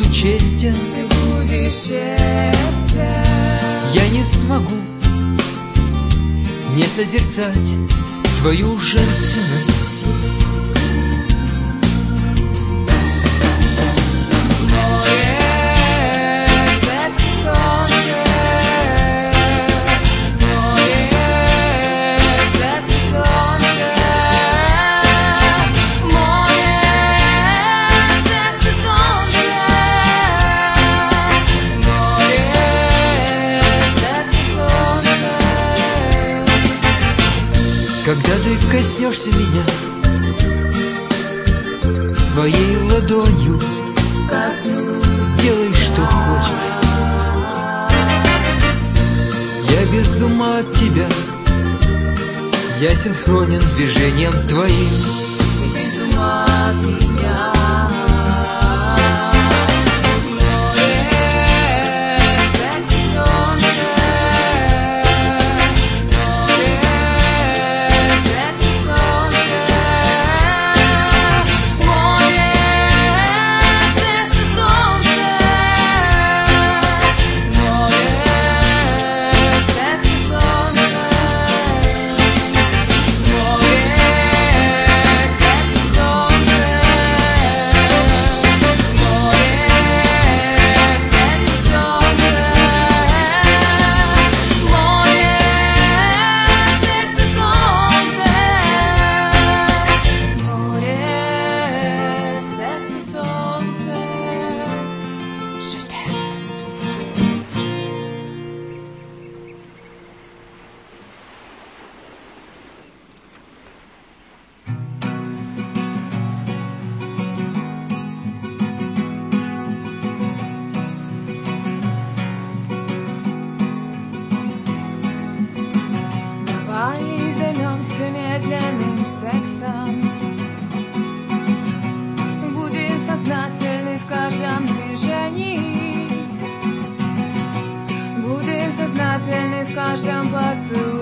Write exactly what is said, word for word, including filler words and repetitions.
буду честен, ты будешь честен. я не смогу не созерцать твою женственность. Когда ты коснешься меня своей ладонью, делай, что хочешь. Я без ума от тебя, я синхронен движением твоим. Ты без ума от меня. Медленным сексом будем сознательны в каждом движении, будем сознательны в каждом поцелуе.